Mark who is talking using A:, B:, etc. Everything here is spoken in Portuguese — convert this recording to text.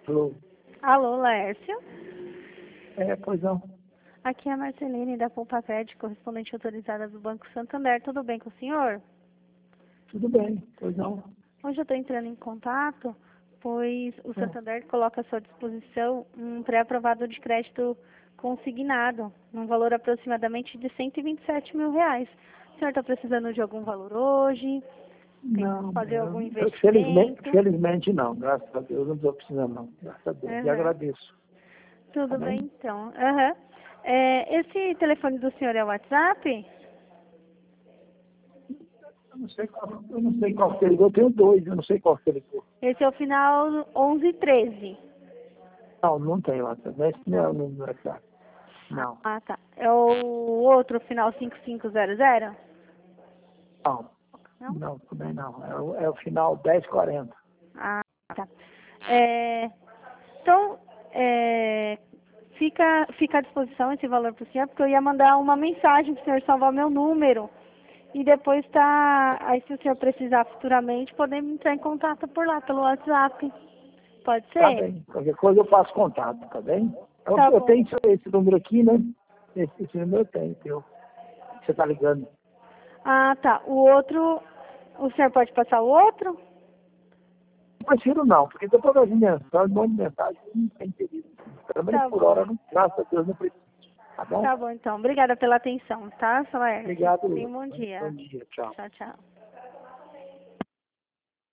A: Alô?
B: Alô, Laércio?
A: Pois não.
B: Aqui é a Marceline da Poupa Crédito, correspondente autorizada do Banco Santander. Tudo bem com o senhor?
A: Tudo bem, pois não.
B: Hoje eu estou entrando em contato, pois o Santander coloca à sua disposição um pré-aprovado de crédito consignado, num valor aproximadamente de R$ 127 mil. O senhor está precisando de algum valor hoje? Tem
A: Não,
B: que fazer algum
A: felizmente,
B: investimento?
A: felizmente não, graças a Deus, não estou precisando não, graças a Deus, e agradeço.
B: Tudo
A: Tá
B: bem,
A: bem?
B: então. Esse telefone do senhor é o WhatsApp?
A: Eu não sei qual que ele ligou, eu tenho dois, eu não sei qual que ele ligou.
B: Esse é o final 1113.
A: Não tem WhatsApp, esse não é o número do WhatsApp. Não,
B: Ah, tá. É o outro final 5500?
A: não,
B: Não?
A: não, também não, é o final 1040.
B: Ah, tá. Então, fica à disposição esse valor para o senhor, porque eu ia mandar uma mensagem para o senhor salvar meu número. E depois aí se o senhor precisar futuramente, podemos entrar em contato por lá, pelo WhatsApp. Pode ser?
A: Tá bem, qualquer coisa eu faço contato, tá bem?
B: Tá
A: Eu
B: bom.
A: tenho esse número aqui, né? Esse número eu tenho, teu. Você tá ligando.
B: Ah, tá. O outro, o senhor pode passar o outro?
A: Não prefiro não, porque depois das mensagens, um monte de mensagem, não tem interesse. Pelo menos
B: Tá
A: por
B: bom.
A: hora, graças a Deus, não preciso. Tá bom?
B: Tá bom, então. Obrigada pela atenção, tá, Soares?
A: Obrigado.
B: Tenha um bom dia.
A: Bom dia, tchau.
B: Tchau, tchau.